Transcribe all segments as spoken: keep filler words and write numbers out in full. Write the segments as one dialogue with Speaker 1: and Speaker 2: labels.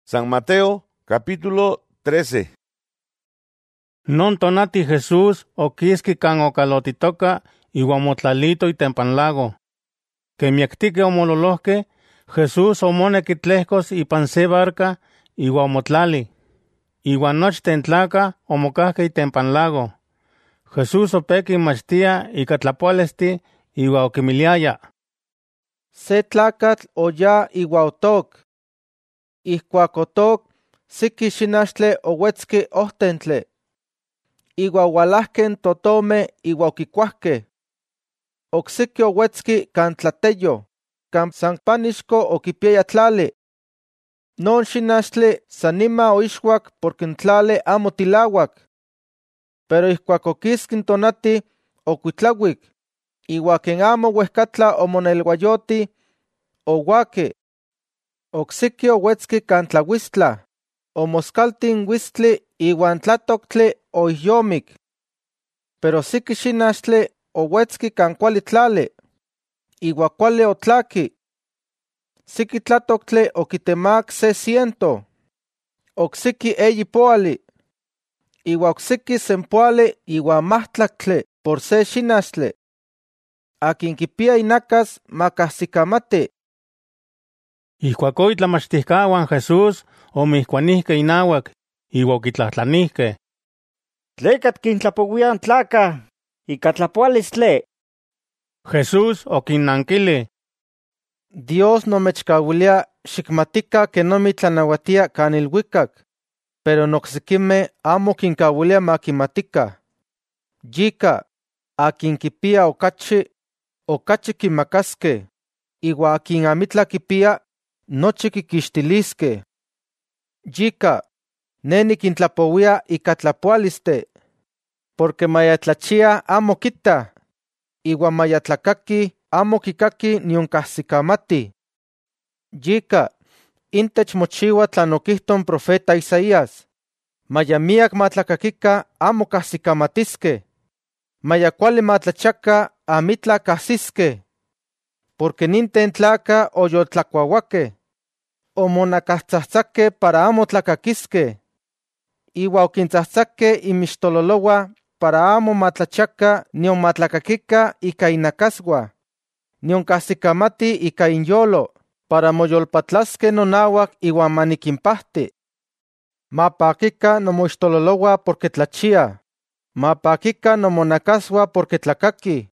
Speaker 1: San Mateo, capítulo trece.
Speaker 2: Non tonati Jesús oquiski can ocalotitoca iuan motlalito itempan lago. Que miactique omololohque, Jesús omoneki tlehcos ipan se barca iuan motlali. Iuan nochten tlaca omocahque itempan lago. Jesús opeki machtia ica tlapualesti iuan oquimiliaya.
Speaker 3: Se tlacatl oya iua otoc. Ihcuac otoc, siki xinaxtle ohuetzki ohtentle. Iua ualahken totome iua oquicuahque. Ocsiki ohuetzki can tlateyo, can san panixco oquipiaya tlali. Non xinaxtle sanima oixuac porque n tlali amo tilauac. Pero ihcuac oquisqui n tonati, ocuitlahuic, iua ken amo huehcatla omonelhuayoti, ouaque. Ocsiki ohuetzki can tlahuistla, omoscaltin huistli iuan tlatoctli oihyomic. Pero siki xinaxtle ohuetzki can cuali tlali, iua cuali otlaki. Siki tlatoctli oquitemac se ciento, ocsiki eyi poali, iua ocsiki sempoali iua mahtlactli por se xinaxtle. Akin quipia inacas macahsicamati.
Speaker 2: Ihcuaco itlamachtihcahuan Jesús omihcuanihque inauac, iua oquitlahtlanihque.
Speaker 4: ¿Tleca quintlapouian tlaca ica tlapualistli?
Speaker 2: Jesús oquinnanquili:
Speaker 3: Dios nomechcahuilia xicmatica kenomi tlanauatia can ilhuicac, pero nocsiquimeh amo quincahuilia maquimatica. Yica, akin quipia ocachi, ocachi quimacasque, iua akin amitla quipia, nochi quiquixtilisque. Yica, ne niquintlapouia ica tlapualiste, porque mayatlachia amo quita, iua mayatlacaqui amo quicaqui nion cahsicamati. Yica, intech mochiua tlan oquihton profeta Isaías, maya miac matlacaquica amo cahsicamatisque, maya cuali matlachaca amitla cahsisque, porque ninten tlaca oyoltlacuahuaque, omonacahtzahtzahque para amo tlacaquisque, iua oquintzahtzaque imixtololoua para amo matlachaca nion matlacaquica ica inacasua, nion cahsicamati ica inyolo, para moyolpatlasque nonauac iuan maniquimpahti. Mapaquica nomoixtololoua porque tlachia, mapaquica nomonacasua porque tlacaqui.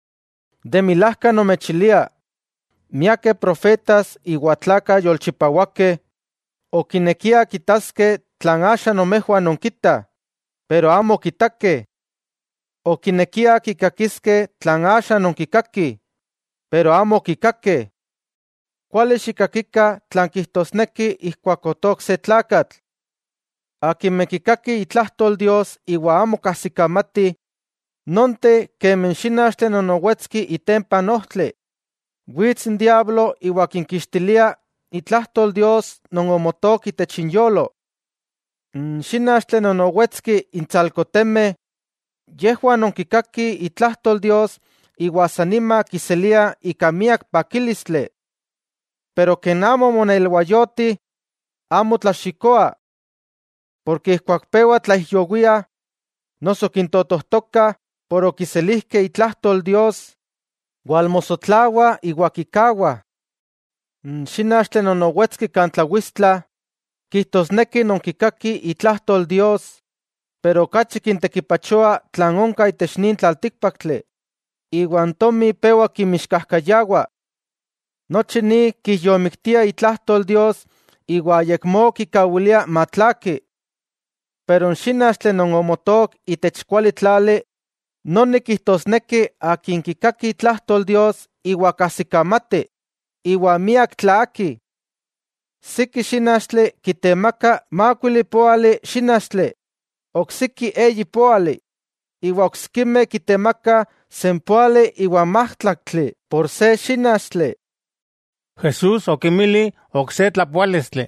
Speaker 3: De milahca nomechilia, miaque profetas iua tlaca yolchipauaque, oquinequia quitasque tlan axa nomehuan nonquita, pero amo quitaque. Oquinequia quicaquisque tlan axa nonquicaqui, pero amo quicaque. Cuali xicaquica tlan quihtosnequi ihcuac otoc se tlacatl. Aquinme quicaqui itlahtol Dios iua amo cahsicamati, nonte quemen xinaxtle nonouetzki itempan ohtli. Huitz n diablo iua quinquixtilia itlahtol Dios non omotoc itech inyolo. N xinaxtle nonouetzki intzalcotemeh, yehuan nonquicaqui itlahtol Dios iua sanima quiselia ica miac paquilistli. Pero ken amo monelhuayoti, amo tlaxicoa, porque ihcuac peua tlaihyouia, noso quintotohtoca por oquiselihque itlahtol Dios, ualmosotlaua iua quicaua. N xinaxtle nonouetzki can tlahuistla, quihtosnequi nonquicaqui itlahtol Dios, pero cachi quintequipachoa tlan onca itech nin tlalticpactli, iuan tomi peua quimixcahcayaua. Nochi ni quihyomictia itlahtol Dios iua ayecmo quicauilia matlaki. Pero n xinaxtle non omotoc itech cuali tlali, noni quihtosnequi akin quicaqui itlahtol Dios iua cahsicamati, iua miac tlaaki. Siki xinaxtle quitemaca macuili poali xinaxtle, ocsiki eyi poali, iua ocsquime quitemaca sempoali iua mahtlactli por se xinaxtle.
Speaker 2: Jesús oquimili ocse tlapualistli: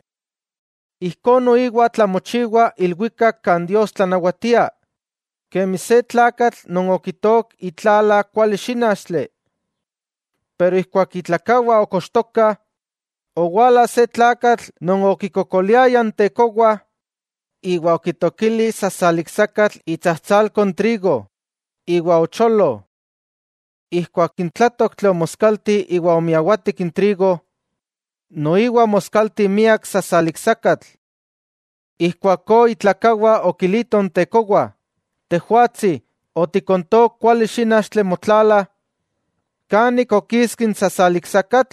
Speaker 3: Ihcon noiua tlamochiua ilhuicac can Dios tlanauatia, quemi se tlacatl non oquitoc itlala cuali xinaxtle. Pero ihcuac itlacaua ocoxtoca, owala se tlacatl non okicocoliayan tecowa, iwa okitokili sasalicsacatl itzatzalcon trigo, iwa ocholo. Ihcuac intlatoc tle omoscalti iwa omiahuatic in trigo, noiwa moscalti miac sasalicsacatl. Ihcuaco itlacaua okiliton tecowa, tehuatzi, oticontoc cuali xinaxtle motlala, canic oquisquin sasalicsacatl.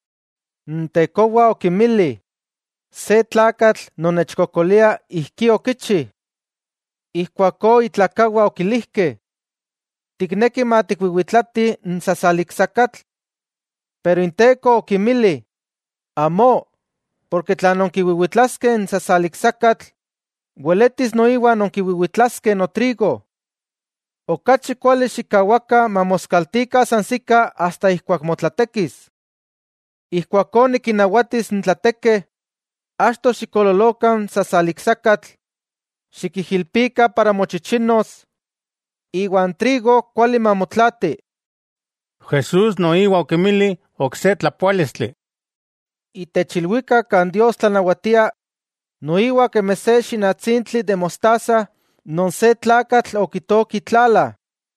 Speaker 3: Tecowa okimili, se tlacatl nonechcocolia ihqui oquichi. Ihcuaco itlacaua okilihque, ticnequi ma tichuihuitlati n sasalicsacatl. Pero inteco okimili, amo, porque tla nonquihuihuitlasque n sasalicsacatl, hueletis noiwa nonquihuihuitlasque no trigo. Ocachi cuali xicauaca ma moscaltica sansica hasta ihcuac motlatequis. Ihcuaco niquinauatis n tlateque, achto xicololocan sasalicsacatl, xiquijilpica para mochichinos, iwan trigo cuali mamotlati.
Speaker 2: Jesús noiwa okimili ocse tlapualistli.
Speaker 3: Itechilhuica can Dios tlanauatia, noiwa queme se xinatzintli de mostaza, non se tlacatl okitoki tlala.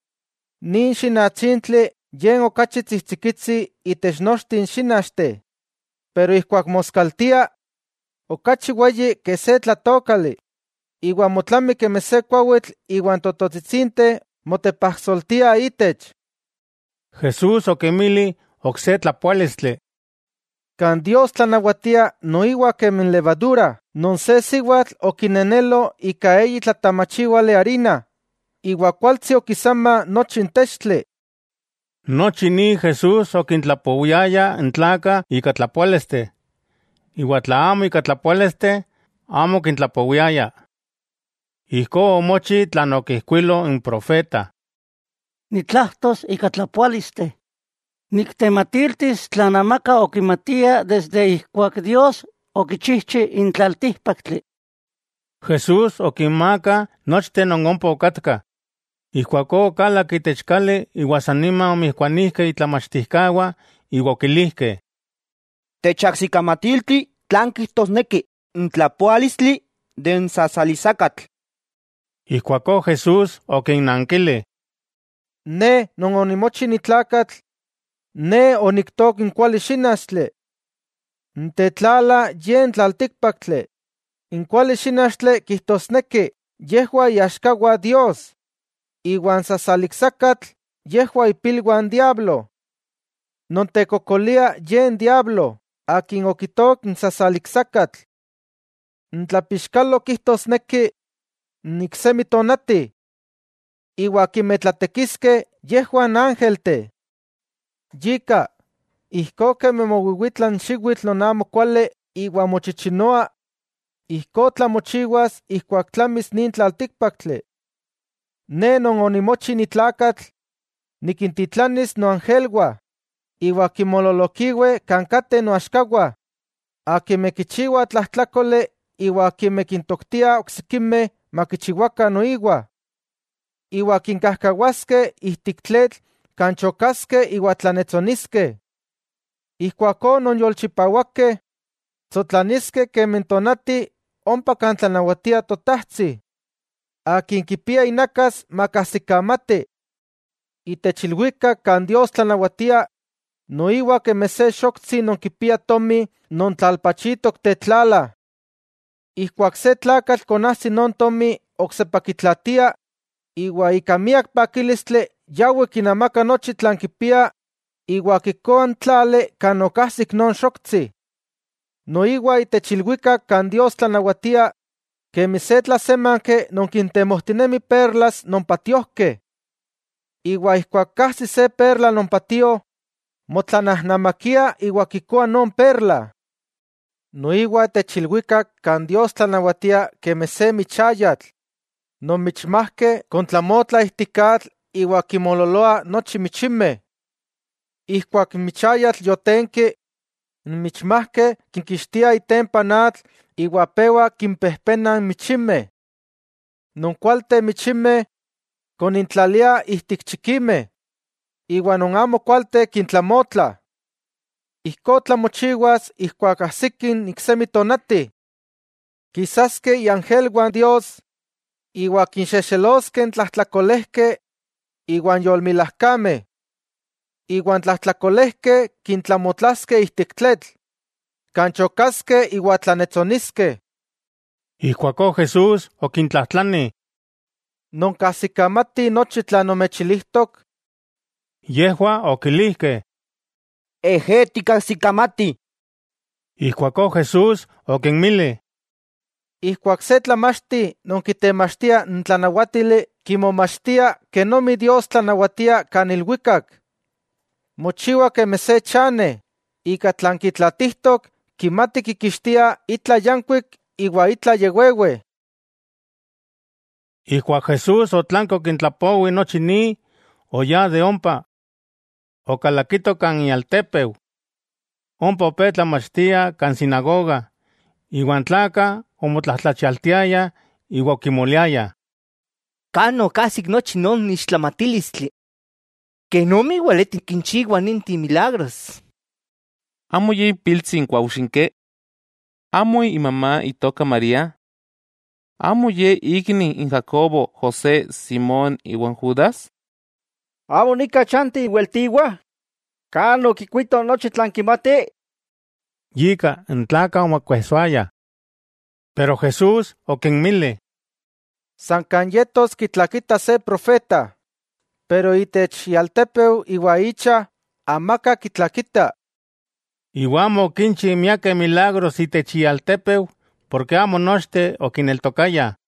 Speaker 3: Nin xinatzintli yen ocachi tzihtzikitzi itech nochtin xinaxte, pero ihcuac moscaltia, ocachi ueyi que se tlatocali, iwan motlami queme se cuauitl iwan tototzitzinte motepahsoltia itech.
Speaker 2: Jesús okimili ocse tlapualistli.
Speaker 3: Can Dios tlanauatia noiwa quemen levadura, non se siuatl oquinenelo ica eyi tlatamachiuali harina, iwa cualtzi okisama nochi n textli.
Speaker 2: Nochi ni Jesús oquintlapouiaya n tlaca ica tlapualiste. Iwa tla amo ica tlapualiste, amo quintlapouiaya. Ihco omochi tlan oquihcuilo n profeta.
Speaker 5: Nitlahtos ica tlapualiste. Nictematiltis tlanamaca oquimatia desde ihcuac Dios oquichihchi in tlaltihpactli.
Speaker 2: Jesús oquinmaca nochten non ompa ocatca. Ihcuaco ocalac itech cali iua san niman omihcuanihque itlamachtihcaua iua oquilihque:
Speaker 6: Techahsicamatilti tlan quihtosnequi n tlapualistli de n sasalizacatl.
Speaker 2: Ihcuaco Jesús oquinnanquili:
Speaker 3: Ne non onimochi nitlacatl, ne onictoc in cuali xinaxtli. N tetlala yen tlalticpactli. In cuali xinaxtli quihtosnequi yehua iaxcaua Dios. Iwan sasalicsacatl yehua ipilhuan diablo. Non tecocolia yen diablo, akin okitoc n sasalicsacatl. N tlapixcalo quihtosnequi nicsemi tonati. Iwa quimetlatequisque yehuan ángelte. Yika, ihco queme mohuihuitlan xiuitl non amo cuali iwa mochichinoa, ihco tlamochiuas ihcuac tlamis nin tlalticpactli. Ne non onimochi nitlacatl, niquintitlanis noangelua, iwa quimololoquiue can cate noaxcaua, aquime quichiua tlahtlacoli iwa quime quintoctia ocsiquime ma quichiuaca noiwa. Iwa quincahcahuasque ihtic tletl can chocasque iwa tlanetzonisque. Ihcuaco non yolchipauaque, tzotlanisque quemen tonati ompa can tlanauatia totahtzi. Akin quipia inacas ma cahsicamati. Itechilhuica can Dios tlanauatia, noiwa queme se xoctzi non quipia tomi non tlalpachitoc tetlala. Ihcuac se tlacatl conahsi non tomi ocsepa quitlatia, iwa ica miac paquilistli yaui quinamaca nochi tlan quipia, iwa quicoan tlali can ocahsic non xoctzi. Noiwa itechilhuica can Dios tlanauatia, quemi se tlasemanque non quintemohtinemi perlas non patiohque. Iwa ihcuac cahsi se perla non patio, motlanahnamaquia iwa quicoa non perla. Noiwa techilhuica can Dios tlanauatia queme se michayatl, non michmahque contlamotla ihticatl iwa quimololoa nochi michime. Ihcuac michayatl yotenqui, n michmahque quinquixtia itempan atl iwa peua quinpehpena michime. Non cualte michime conintlalia ihtic chiquime, iwa non amo cualte quintlamotla. ihko tlamochiuas ihkuak ahsikin iksemi tonati. Quisasque iangelhuan Dios, iua quinxexelosque tlahtlacolehque, iuan yolmilahcame, iuan tlahtlacolehque quintlamotlasque ihtic tletl, canchocasque iua tlanetzonisque.
Speaker 2: Ihcuaco Jesús oquintlahtlani.
Speaker 3: ¿Noncahsicamati nochi tlanomechilihtoc?
Speaker 2: Yehua oquilihque.
Speaker 6: Eje ticahsicamati.
Speaker 2: Ihcuaco Jesús oquinmili.
Speaker 3: Ihcuac se tlamachti nonquitemachtia n tlanauatili quimomachtia que nomi Dios tlanauatia can ilhuicac. Mochiua queme se chane, ica tlanquitlatihtoc quimati quiquixtia itla yancuic iua itla yehuehue.
Speaker 2: Ihcuac Jesús otlanco quintlapoui nochi ni, oya de ompa. Ocalaquito can ialtepeu. Ompa ope tlamachtia can sinagoga. Iuan tlaca omotlahtlachialtiaya iua oquimoliaya.
Speaker 6: Cano casic nochi non nixtlamatilistli. Que nomi ueleti quinchigua ninti milagros.
Speaker 7: Amo ye piltzin cuauxinque. Amo y mamá itoca María. Amo ye igni in Jacobo, José, Simón y Juan Judas.
Speaker 4: Amo nica chanti hueltigua. Cano quicuito nochi tlanquimate.
Speaker 2: Yica en tlaca omacuesuaya. Pero Jesús oquinmili.
Speaker 3: San canyetos quitlaquita se profeta, pero itech ialtepeu iua icha amaca quitlaquita.
Speaker 2: Iuamo quinchi miaque milagros itech ialtepeu, porque amo nochte oquineltocaya.